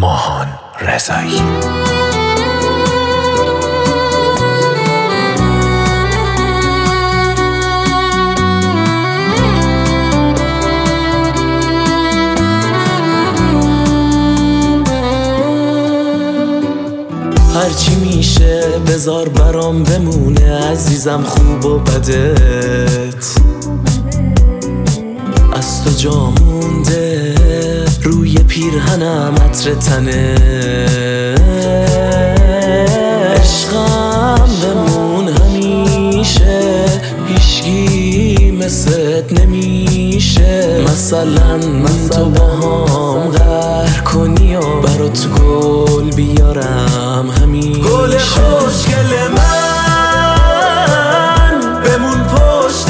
ماهان رضایی. هرچی میشه بذار برام بمونه عزیزم، خوب و بدت از تو جا مونده روی پیرهنم عطر تنه. عشقم بمون همیشه، هیچگی مثلت نمیشه. مثلا من تو با هم قهر کنی و برات گل بیارم همیشه. گل خوشگل من بمون پشت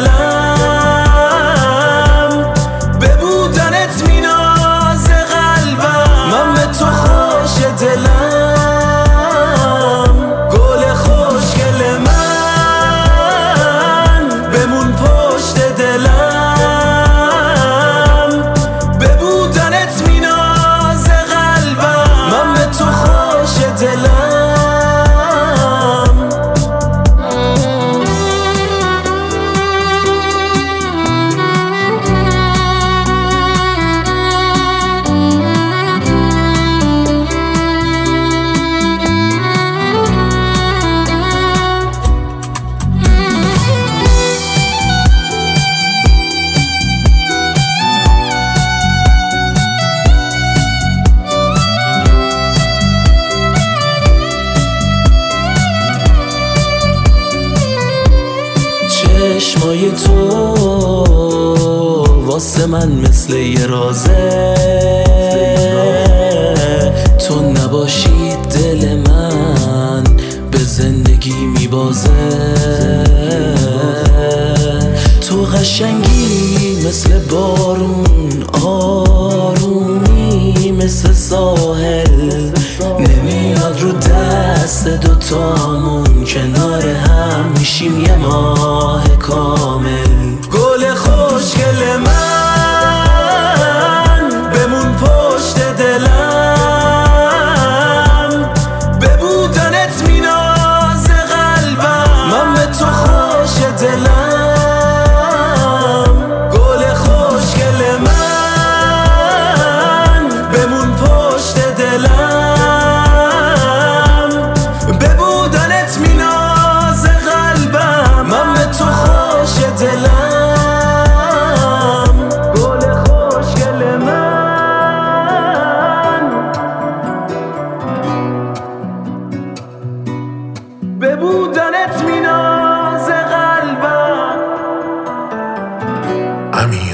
دلم، ببودنت میناز قلبم، من به تو خوش دلم. گل خوشگل من بمون پشت دلم، ببودنت میناز قلبم، من به تو خوش دلم. چشمای تو واسه من مثل یه رازه، تو نباشی دل من به زندگی میبازه. تو قشنگی مثل بارون، آرومی مثل ساحل، نمیاد رو دست دوتامون کنار هم میشیم یه ماه کامل. گل خوشگل من بمون پشت دلم، ببودنت میناز قلبم، من به تو خوش دلم. گل خوشگل من بمون پشت دلم، ببودنت میناز قلبم، من به تو خوش دلم. گل خوشگل من ببودنت میناز قلبم. امیر